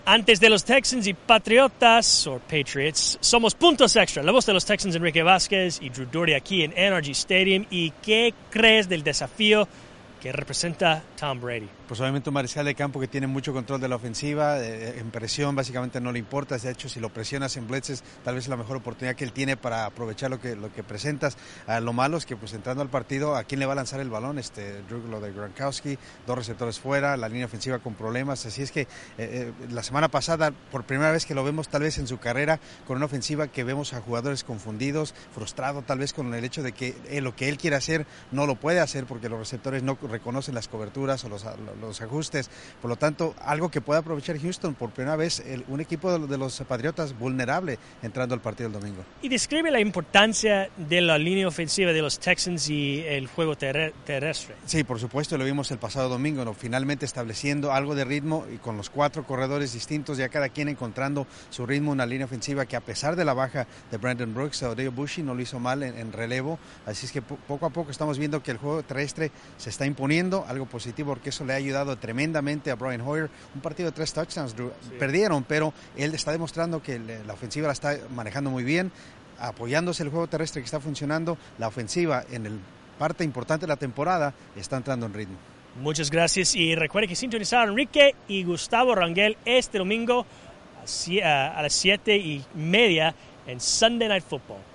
Antes de los Texans y Patriotas, o Patriots, somos Puntos Extra, la voz de los Texans Enrique Vázquez y Drew Doherty aquí en NRG Stadium. ¿Y qué crees del desafío que representa Tom Brady? Pues obviamente un mariscal de campo que tiene mucho control de la ofensiva, en presión básicamente no le importa, de hecho si lo presionas en blitzes tal vez es la mejor oportunidad que él tiene para aprovechar lo que presentas. Lo malo es que pues entrando al partido, ¿a quién le va a lanzar el balón? Drew, lo de Gronkowski, 2 receptores fuera, la línea ofensiva con problemas, así es que la semana pasada, por primera vez que lo vemos tal vez en su carrera, con una ofensiva que vemos a jugadores confundidos, frustrados tal vez con el hecho de que lo que él quiere hacer no lo puede hacer porque los receptores no reconocen las coberturas o los ajustes, por lo tanto algo que puede aprovechar Houston por primera vez, un equipo de los Patriotas vulnerable entrando al partido el domingo. Y describe la importancia de la línea ofensiva de los Texans y el juego terrestre. Sí, por supuesto, lo vimos el pasado domingo, ¿no? Finalmente estableciendo algo de ritmo y con los 4 corredores distintos, ya cada quien encontrando su ritmo, una línea ofensiva que a pesar de la baja de Brandon Brooks, Odell Bushey no lo hizo mal en relevo, así es que poco a poco estamos viendo que el juego terrestre se está imponiendo, algo positivo porque eso le ha ayudado tremendamente a Brian Hoyer. Un partido de 3 touchdowns, Drew. Sí. Perdieron, pero él está demostrando que la ofensiva la está manejando muy bien, apoyándose el juego terrestre que está funcionando, la ofensiva en el parte importante de la temporada está entrando en ritmo. Muchas gracias y recuerde que sintonizar a Enrique y Gustavo Rangel este domingo a las 7:30 en Sunday Night Football.